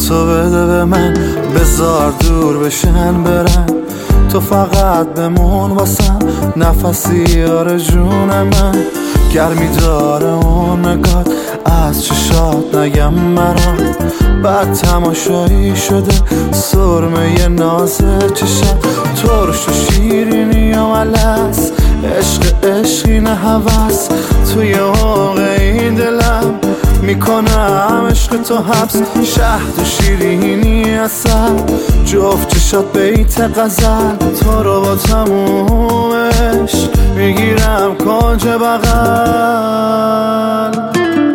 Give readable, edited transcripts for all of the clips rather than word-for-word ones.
تو بده به من، بذار دور بشن برن، تو فقط بمون واسم، نفسی آرزون من. گرمی داره اون نگات از چشات، نگم برات بعد تماشایی شده سرمه ناز چشات، ترش و شیرینی و ملس، عشق عشقی نه هوس، توی عمق این دلم میکنم عشق تو حبس، شهد و شیرینی اصل، جفت چشات بیت غزل، تو رو با تمومش میگیرم کنج بغل.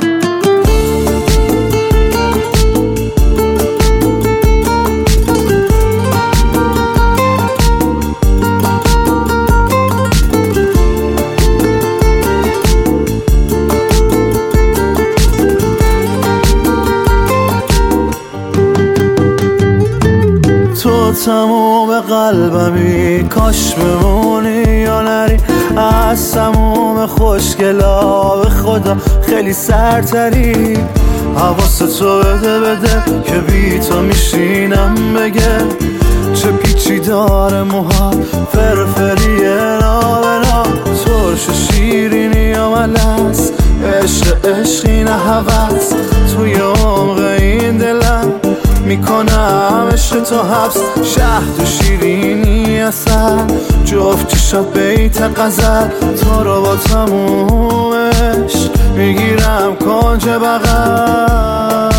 تو تموم قلبمی، کاش بمونی یا نری، از تموم خوشگلا به خدا خیلی سرتری. حواست تو بده که بی تو میشینم بگه، چه پیچی داره موها فرفریه نابنا، ترش شیرینی و ملس، عشق عشقی نه هوس، توی عمق این دلم میکنم عشق تو حبس، شهد و شیرینی اصل، جفت چشات بیت غزل، تو رو با تمومش میگیرم کنج بغل.